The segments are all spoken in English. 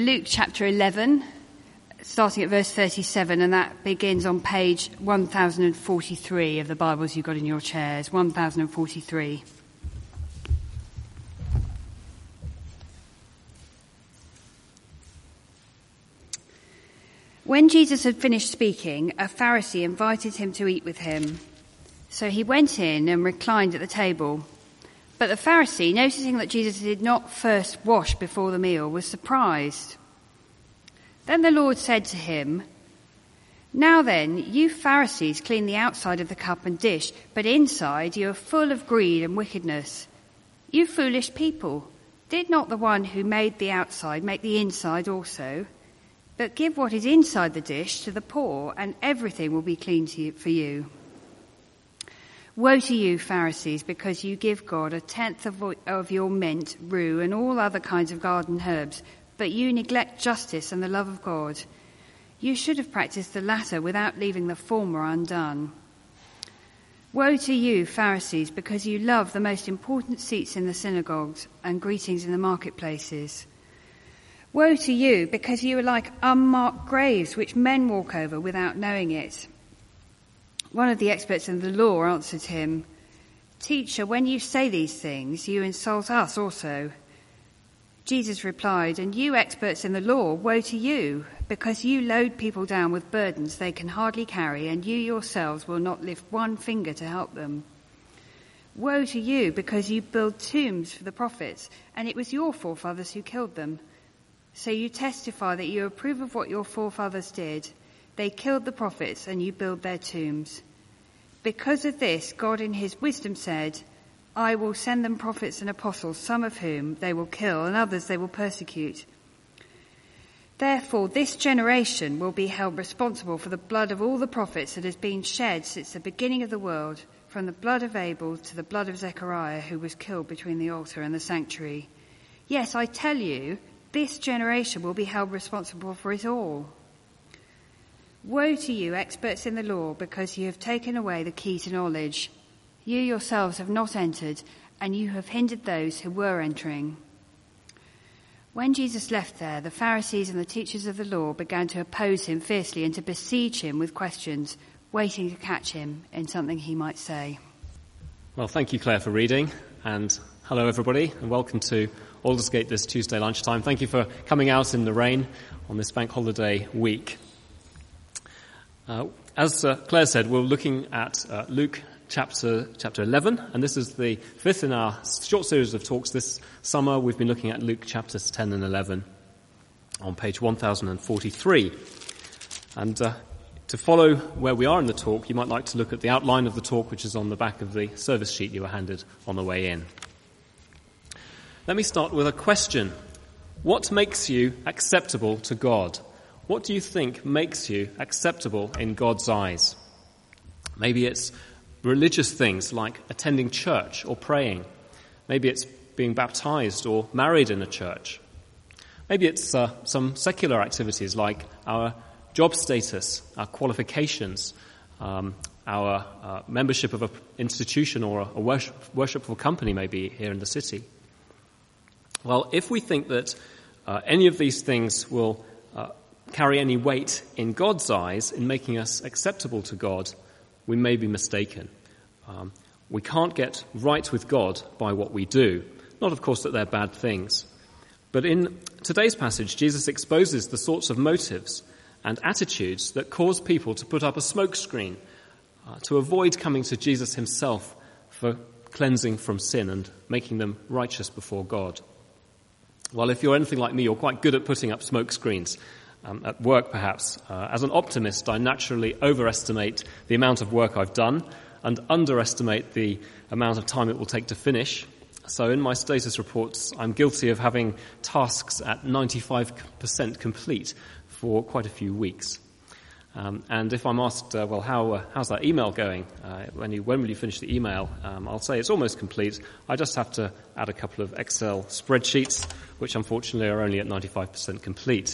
Luke chapter 11, starting at verse 37, and that begins on page 1043 of the Bibles you've got in your chairs, 1043. When Jesus had finished speaking, a Pharisee invited him to eat with him. So he went in and reclined at the table. But the Pharisee, noticing that Jesus did not first wash before the meal, was surprised. Then the Lord said to him, "Now then, you Pharisees clean the outside of the cup and dish, but inside you are full of greed and wickedness. You foolish people, did not the one who made the outside make the inside also? But give what is inside the dish to the poor, and everything will be clean for you. Woe to you, Pharisees, because you give God 1/10 of your mint, rue, and all other kinds of garden herbs, but you neglect justice and the love of God. You should have practiced the latter without leaving the former undone. Woe to you, Pharisees, because you love the most important seats in the synagogues and greetings in the marketplaces. Woe to you, because you are like unmarked graves which men walk over without knowing it." One of the experts in the law answered him, "Teacher, when you say these things, you insult us also." Jesus replied, "And you experts in the law, woe to you, because you load people down with burdens they can hardly carry, and you yourselves will not lift one finger to help them. Woe to you, because you build tombs for the prophets, and it was your forefathers who killed them. So you testify that you approve of what your forefathers did. They killed the prophets, and you build their tombs. Because of this, God in his wisdom said, 'I will send them prophets and apostles, some of whom they will kill, and others they will persecute.' Therefore, this generation will be held responsible for the blood of all the prophets that has been shed since the beginning of the world, from the blood of Abel to the blood of Zechariah, who was killed between the altar and the sanctuary. Yes, I tell you, this generation will be held responsible for it all. Woe to you, experts in the law, because you have taken away the key to knowledge. You yourselves have not entered, and you have hindered those who were entering." When Jesus left there, the Pharisees and the teachers of the law began to oppose him fiercely and to besiege him with questions, waiting to catch him in something he might say. Well, thank you, Claire, for reading, and hello, everybody, and welcome to Aldersgate this Tuesday lunchtime. Thank you for coming out in the rain on this bank holiday week. As Claire said, we're looking at Luke chapter 11, and this is the fifth in our short series of talks this summer. We've been looking at Luke chapters 10 and 11 on page 1043. And to follow where we are in the talk, you might like to look at the outline of the talk, which is on the back of the service sheet you were handed on the way in. Let me start with a question. What makes you acceptable to God? What do you think makes you acceptable in God's eyes? Maybe it's religious things like attending church or praying. Maybe it's being baptized or married in a church. Maybe it's some secular activities like our job status, our qualifications, our membership of an institution or a worshipful company maybe here in the city. Well, if we think that any of these things will carry any weight in God's eyes in making us acceptable to God, we may be mistaken. We can't get right with God by what we do. Not, of course, that they're bad things. But in today's passage, Jesus exposes the sorts of motives and attitudes that cause people to put up a smokescreen, to avoid coming to Jesus himself for cleansing from sin and making them righteous before God. Well, if you're anything like me, you're quite good at putting up smoke screens. At work, perhaps. As an optimist, I naturally overestimate the amount of work I've done and underestimate the amount of time it will take to finish. So in my status reports, I'm guilty of having tasks at 95% complete for quite a few weeks. And if I'm asked, how's that email going? When will you finish the email? I'll say it's almost complete. I just have to add a couple of Excel spreadsheets, which unfortunately are only at 95% complete.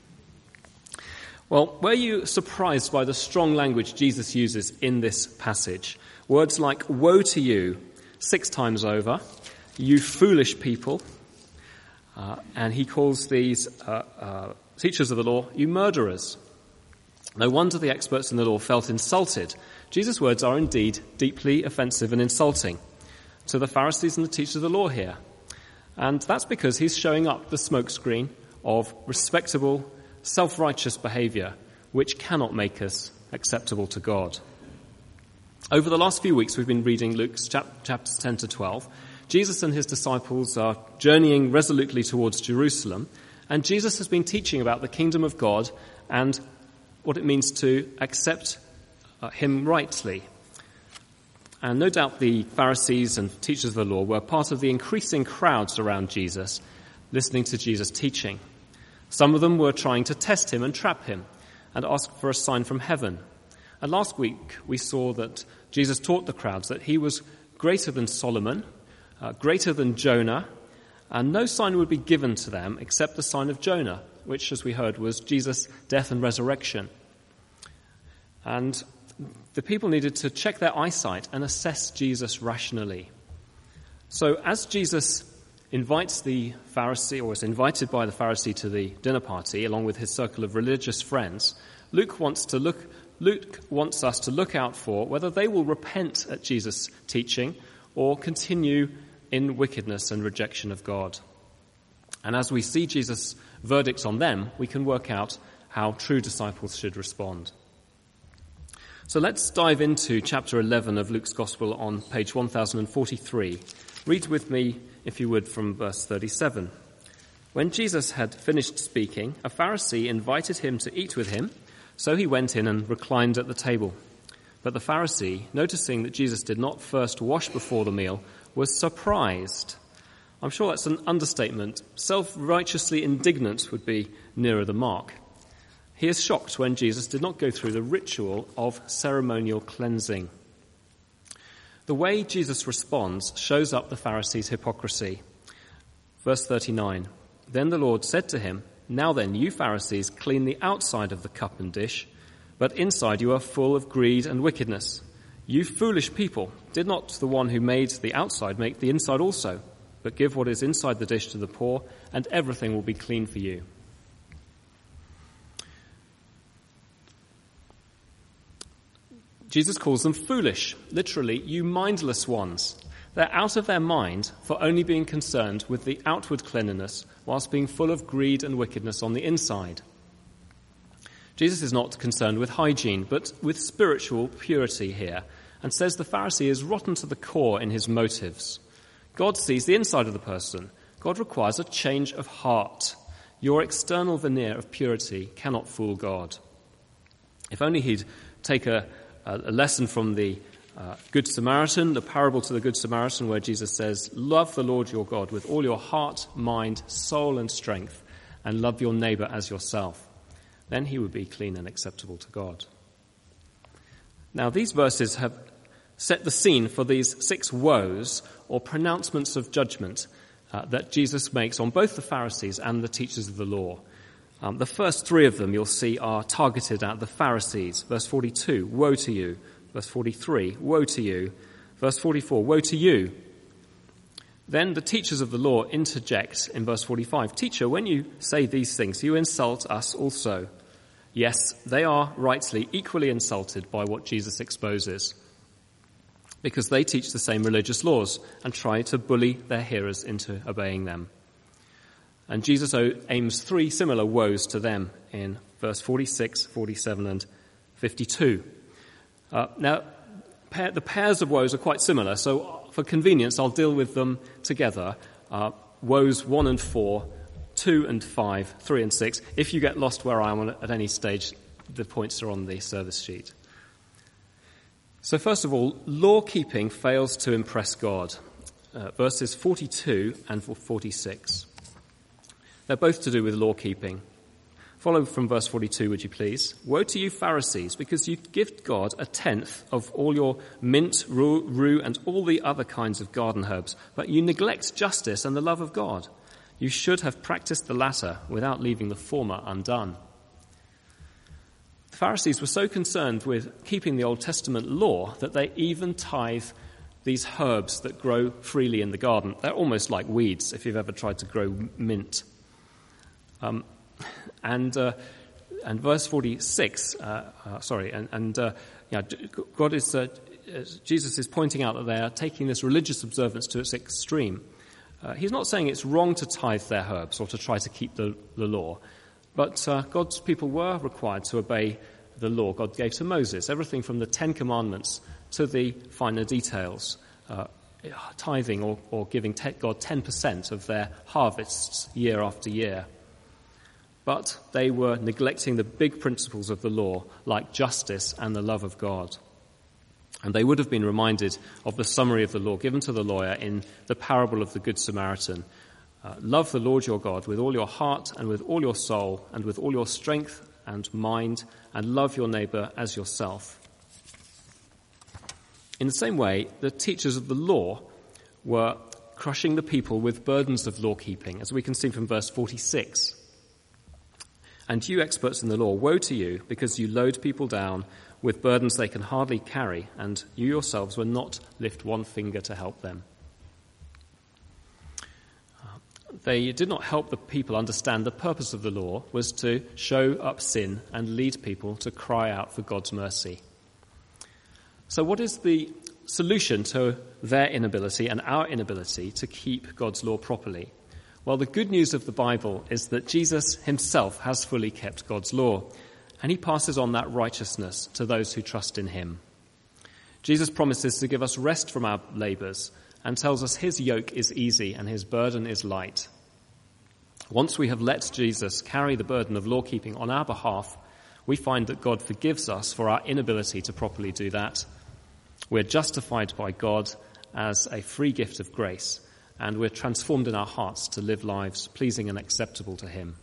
Well, were you surprised by the strong language Jesus uses in this passage? Words like woe to you 6 times over, you foolish people, and he calls these teachers of the law, "You murderers." No wonder the experts in the law felt insulted. Jesus' words are indeed deeply offensive and insulting to the Pharisees and the teachers of the law here. And that's because he's showing up the smokescreen of respectable, self-righteous behavior, which cannot make us acceptable to God. Over the last few weeks, we've been reading Luke's chapters 10 to 12. Jesus and his disciples are journeying resolutely towards Jerusalem, and Jesus has been teaching about the kingdom of God and what it means to accept him rightly. And no doubt the Pharisees and teachers of the law were part of the increasing crowds around Jesus, listening to Jesus' teaching. Some of them were trying to test him and trap him and ask for a sign from heaven. And last week we saw that Jesus taught the crowds that he was greater than Solomon, greater than Jonah, and no sign would be given to them except the sign of Jonah, which, as we heard, was Jesus' death and resurrection. And the people needed to check their eyesight and assess Jesus rationally. So as Jesus invites the Pharisee, or is invited by the Pharisee to the dinner party, along with his circle of religious friends, Luke wants us to look out for whether they will repent at Jesus' teaching or continue in wickedness and rejection of God. And as we see Jesus' verdict on them, we can work out how true disciples should respond. So let's dive into chapter 11 of Luke's Gospel on page 1043. Read with me, if you would, from verse 37. When Jesus had finished speaking, a Pharisee invited him to eat with him, so he went in and reclined at the table. But the Pharisee, noticing that Jesus did not first wash before the meal, was surprised. I'm sure that's an understatement. Self-righteously indignant would be nearer the mark. He is shocked when Jesus did not go through the ritual of ceremonial cleansing. The way Jesus responds shows up the Pharisees' hypocrisy. Verse 39, Then the Lord said to him, Now then, you Pharisees clean the outside of the cup and dish, but inside you are full of greed and wickedness. You foolish people, did not the one who made the outside make the inside also? But give what is inside the dish to the poor, and everything will be clean for you. Jesus calls them foolish, literally, you mindless ones. They're out of their mind for only being concerned with the outward cleanliness whilst being full of greed and wickedness on the inside. Jesus is not concerned with hygiene, but with spiritual purity here, and says the Pharisee is rotten to the core in his motives. God sees the inside of the person. God requires a change of heart. Your external veneer of purity cannot fool God. If only he'd take a lesson from the Good Samaritan, the parable to the Good Samaritan, where Jesus says, Love the Lord your God with all your heart, mind, soul and strength, and love your neighbor as yourself. Then he would be clean and acceptable to God. Now, these verses have set the scene for these 6 woes or pronouncements of judgment that Jesus makes on both the Pharisees and the teachers of the law. The first 3 of them, you'll see, are targeted at the Pharisees. Verse 42, woe to you. Verse 43, woe to you. Verse 44, woe to you. Then the teachers of the law interject in verse 45, Teacher, when you say these things, you insult us also. Yes, they are rightly equally insulted by what Jesus exposes, because they teach the same religious laws and try to bully their hearers into obeying them. And Jesus aims 3 similar woes to them in verse 46, 47 and 52. Now, the pairs of woes are quite similar, so for convenience I'll deal with them together. Woes 1 and 4, 2 and 5, 3 and 6. If you get lost where I am at any stage, the points are on the service sheet. So first of all, law-keeping fails to impress God. Verses 42 and 46. They're both to do with law-keeping. Follow from verse 42, would you please? Woe to you, Pharisees, because you give God 1/10 of all your mint, rue, and all the other kinds of garden herbs, but you neglect justice and the love of God. You should have practiced the latter without leaving the former undone. The Pharisees were so concerned with keeping the Old Testament law that they even tithe these herbs that grow freely in the garden. They're almost like weeds if you've ever tried to grow mint. And verse 46, Jesus is pointing out that they are taking this religious observance to its extreme. He's not saying it's wrong to tithe their herbs or to try to keep the law, but God's people were required to obey the law God gave to Moses, everything from the 10 Commandments to the finer details, tithing or giving God 10% of their harvests year after year. But they were neglecting the big principles of the law, like justice and the love of God. And they would have been reminded of the summary of the law given to the lawyer in the parable of the Good Samaritan. Love the Lord your God with all your heart and with all your soul and with all your strength and mind, and love your neighbour as yourself. In the same way, the teachers of the law were crushing the people with burdens of law-keeping, as we can see from verse 46. And you experts in the law, woe to you, because you load people down with burdens they can hardly carry, and you yourselves will not lift one finger to help them. They did not help the people understand the purpose of the law was to show up sin and lead people to cry out for God's mercy. So what is the solution to their inability and our inability to keep God's law properly? Well, the good news of the Bible is that Jesus himself has fully kept God's law, and he passes on that righteousness to those who trust in him. Jesus promises to give us rest from our labours and tells us his yoke is easy and his burden is light. Once we have let Jesus carry the burden of law-keeping on our behalf, we find that God forgives us for our inability to properly do that. We're justified by God as a free gift of grace, and we're transformed in our hearts to live lives pleasing and acceptable to him.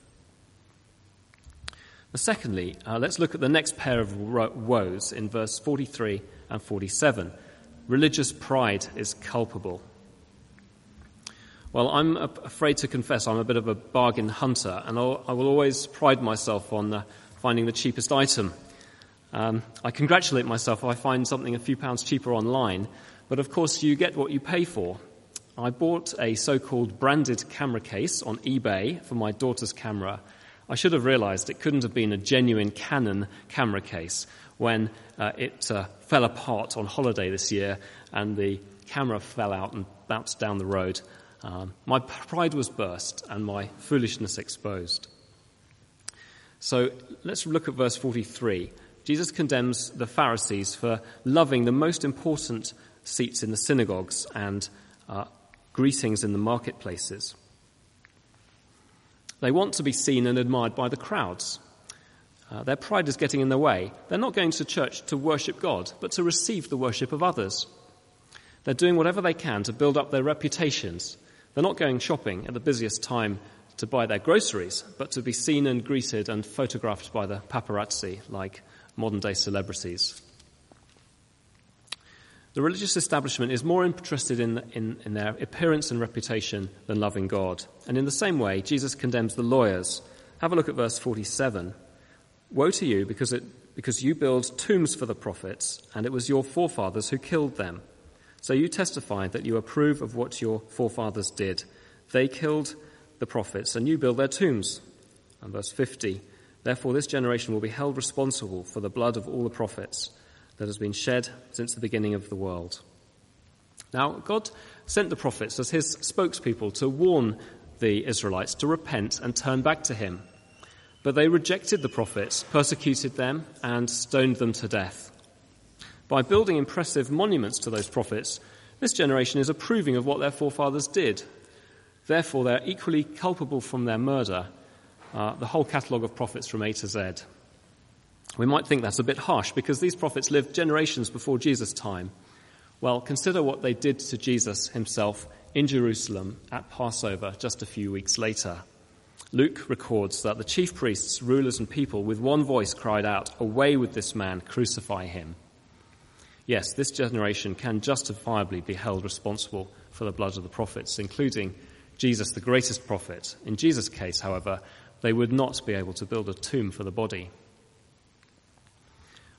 Secondly, let's look at the next pair of woes in verse 43 and 47. Religious pride is culpable. Well, I'm afraid to confess I'm a bit of a bargain hunter, and I will always pride myself on finding the cheapest item. I congratulate myself if I find something a few pounds cheaper online, but of course you get what you pay for. I bought a so-called branded camera case on eBay for my daughter's camera. I should have realized it couldn't have been a genuine Canon camera case when it fell apart on holiday this year and the camera fell out and bounced down the road. My pride was burst and my foolishness exposed. So let's look at verse 43. Jesus condemns the Pharisees for loving the most important seats in the synagogues and greetings in the marketplaces. They want to be seen and admired by the crowds. Their pride is getting in their way. They're not going to church to worship God, but to receive the worship of others. They're doing whatever they can to build up their reputations. They're not going shopping at the busiest time to buy their groceries, but to be seen and greeted and photographed by the paparazzi like modern-day celebrities. The religious establishment is more interested in their appearance and reputation than loving God. And in the same way, Jesus condemns the lawyers. Have a look at verse 47. Woe to you because you build tombs for the prophets, and it was your forefathers who killed them. So you testify that you approve of what your forefathers did. They killed the prophets, and you build their tombs. And verse 50. Therefore this generation will be held responsible for the blood of all the prophets that has been shed since the beginning of the world. Now, God sent the prophets as his spokespeople to warn the Israelites to repent and turn back to him. But they rejected the prophets, persecuted them, and stoned them to death. By building impressive monuments to those prophets, this generation is approving of what their forefathers did. Therefore, they're equally culpable from their murder, the whole catalogue of prophets from A to Z. We might think that's a bit harsh because these prophets lived generations before Jesus' time. Well, consider what they did to Jesus himself in Jerusalem at Passover just a few weeks later. Luke records that the chief priests, rulers and people with one voice cried out, "Away with this man, crucify him." Yes, this generation can justifiably be held responsible for the blood of the prophets, including Jesus, the greatest prophet. In Jesus' case, however, they would not be able to build a tomb for the body.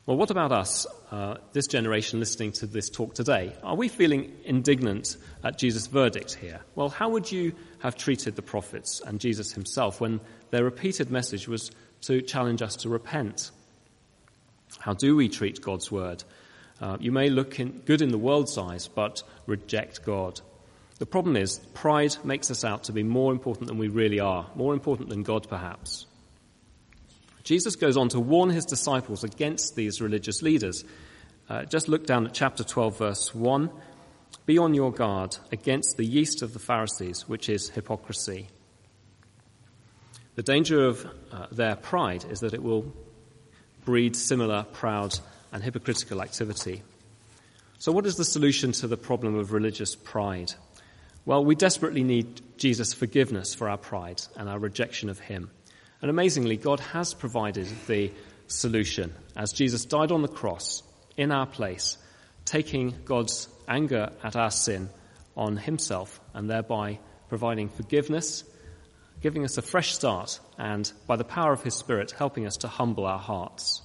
Well, what about us, this generation listening to this talk today? Are we feeling indignant at Jesus' verdict here? Well, how would you have treated the prophets and Jesus himself when their repeated message was to challenge us to repent? How do we treat God's word? You may look good in the world's eyes, but reject God. The problem is, pride makes us out to be more important than we really are, more important than God perhaps. Jesus goes on to warn his disciples against these religious leaders. Just look down at chapter 12, verse 1. Be on your guard against the yeast of the Pharisees, which is hypocrisy. The danger of their pride is that it will breed similar proud and hypocritical activity. So what is the solution to the problem of religious pride? Well, we desperately need Jesus' forgiveness for our pride and our rejection of him. And amazingly, God has provided the solution as Jesus died on the cross in our place, taking God's anger at our sin on himself and thereby providing forgiveness, giving us a fresh start, and by the power of his Spirit, helping us to humble our hearts.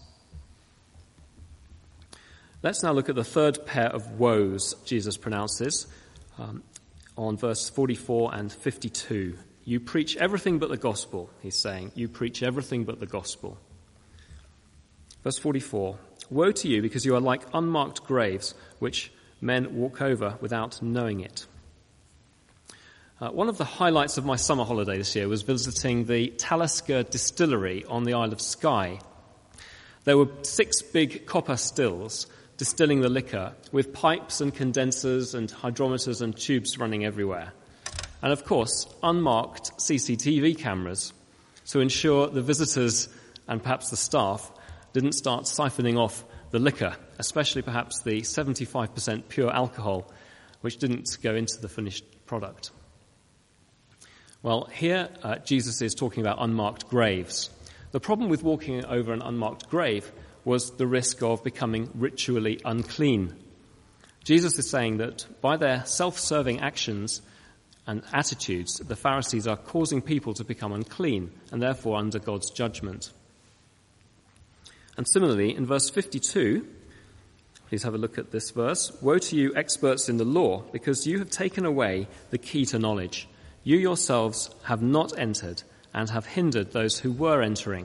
Let's now look at the third pair of woes Jesus pronounces on verse 44 and 52. You preach everything but the gospel, he's saying. You preach everything but the gospel. Verse 44, woe to you because you are like unmarked graves which men walk over without knowing it. One of the highlights of my summer holiday this year was visiting the Talisker distillery on the Isle of Skye. There were 6 big copper stills distilling the liquor with pipes and condensers and hydrometers and tubes running everywhere. And of course, unmarked CCTV cameras to ensure the visitors and perhaps the staff didn't start siphoning off the liquor, especially perhaps the 75% pure alcohol, which didn't go into the finished product. Well, here Jesus is talking about unmarked graves. The problem with walking over an unmarked grave was the risk of becoming ritually unclean. Jesus is saying that by their self-serving actions and attitudes, the Pharisees are causing people to become unclean and therefore under God's judgment. And similarly, in verse 52, please have a look at this verse. Woe to you, experts in the law, because you have taken away the key to knowledge. You yourselves have not entered and have hindered those who were entering.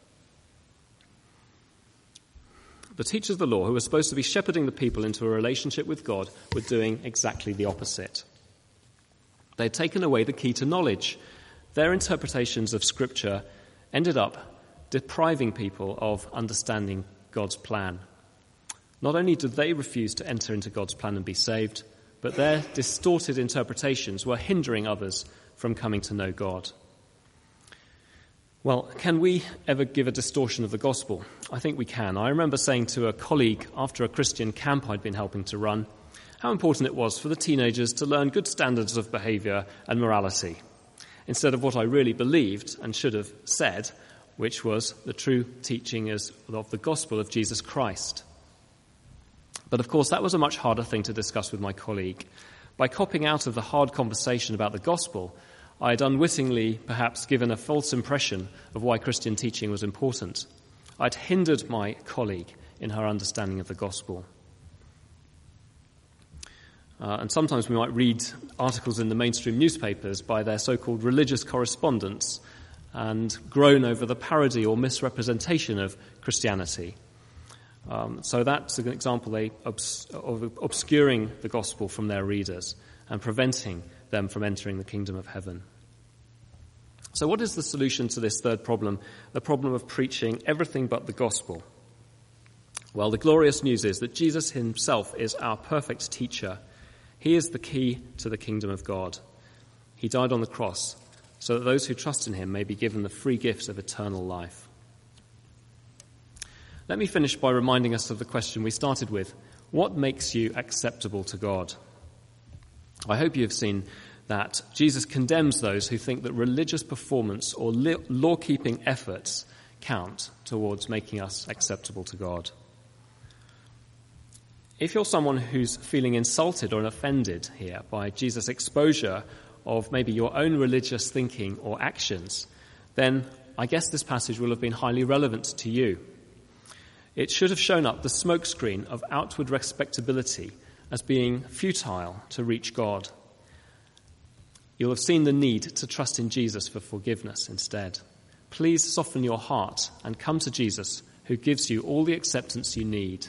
The teachers of the law, who were supposed to be shepherding the people into a relationship with God, were doing exactly the opposite. They had taken away the key to knowledge. Their interpretations of Scripture ended up depriving people of understanding God's plan. Not only did they refuse to enter into God's plan and be saved, but their distorted interpretations were hindering others from coming to know God. Well, can we ever give a distortion of the gospel? I think we can. I remember saying to a colleague after a Christian camp I'd been helping to run, how important it was for the teenagers to learn good standards of behaviour and morality, instead of what I really believed and should have said, which was the true teaching of the gospel of Jesus Christ. But of course, that was a much harder thing to discuss with my colleague. By copping out of the hard conversation about the gospel, I had unwittingly perhaps given a false impression of why Christian teaching was important. I'd hindered my colleague in her understanding of the gospel. And sometimes we might read articles in the mainstream newspapers by their so-called religious correspondents and groan over the parody or misrepresentation of Christianity. So that's an example of obscuring the gospel from their readers and preventing them from entering the kingdom of heaven. So what is the solution to this third problem, the problem of preaching everything but the gospel? Well, the glorious news is that Jesus himself is our perfect teacher. He is the key to the kingdom of God. He died on the cross so that those who trust in him may be given the free gift of eternal life. Let me finish by reminding us of the question we started with. What makes you acceptable to God? I hope you have seen that Jesus condemns those who think that religious performance or law-keeping efforts count towards making us acceptable to God. If you're someone who's feeling insulted or offended here by Jesus' exposure of maybe your own religious thinking or actions, then I guess this passage will have been highly relevant to you. It should have shown up the smokescreen of outward respectability as being futile to reach God. You'll have seen the need to trust in Jesus for forgiveness instead. Please soften your heart and come to Jesus, who gives you all the acceptance you need.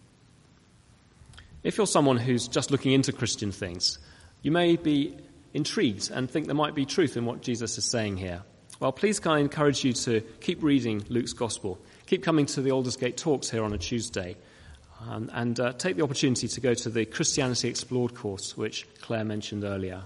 If you're someone who's just looking into Christian things, you may be intrigued and think there might be truth in what Jesus is saying here. Well, please can I encourage you to keep reading Luke's Gospel. Keep coming to the Aldersgate Talks here on a Tuesday. And take the opportunity to go to the Christianity Explored course, which Claire mentioned earlier.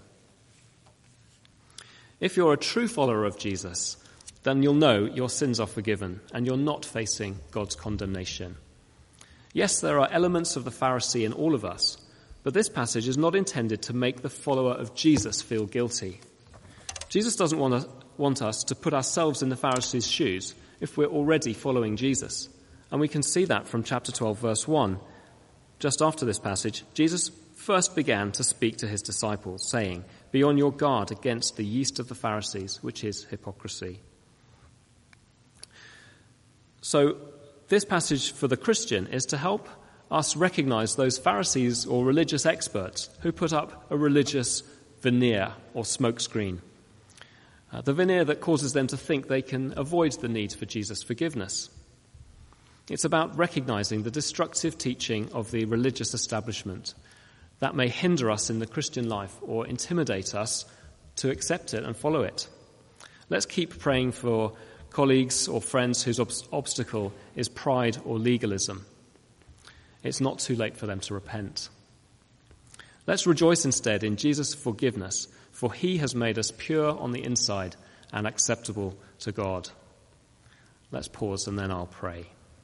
If you're a true follower of Jesus, then you'll know your sins are forgiven and you're not facing God's condemnation. Yes, there are elements of the Pharisee in all of us, but this passage is not intended to make the follower of Jesus feel guilty. Jesus doesn't want us to put ourselves in the Pharisee's shoes if we're already following Jesus. And we can see that from chapter 12, verse 1. Just after this passage, Jesus first began to speak to his disciples, saying, "Be on your guard against the yeast of the Pharisees, which is hypocrisy." So this passage for the Christian is to help us recognize those Pharisees or religious experts who put up a religious veneer or smokescreen. The veneer that causes them to think they can avoid the need for Jesus' forgiveness. It's about recognizing the destructive teaching of the religious establishment that may hinder us in the Christian life or intimidate us to accept it and follow it. Let's keep praying for colleagues or friends whose obstacle is pride or legalism. It's not too late for them to repent. Let's rejoice instead in Jesus' forgiveness, for he has made us pure on the inside and acceptable to God. Let's pause and then I'll pray.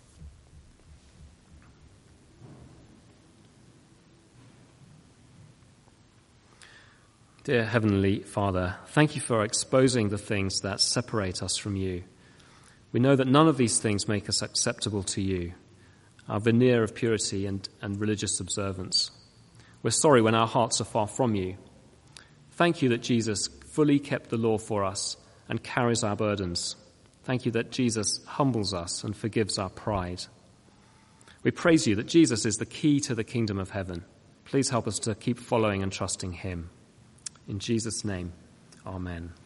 Dear Heavenly Father, thank you for exposing the things that separate us from you. We know that none of these things make us acceptable to you, our veneer of purity and religious observance. We're sorry when our hearts are far from you. Thank you that Jesus fully kept the law for us and carries our burdens. Thank you that Jesus humbles us and forgives our pride. We praise you that Jesus is the key to the kingdom of heaven. Please help us to keep following and trusting him. In Jesus' name, amen.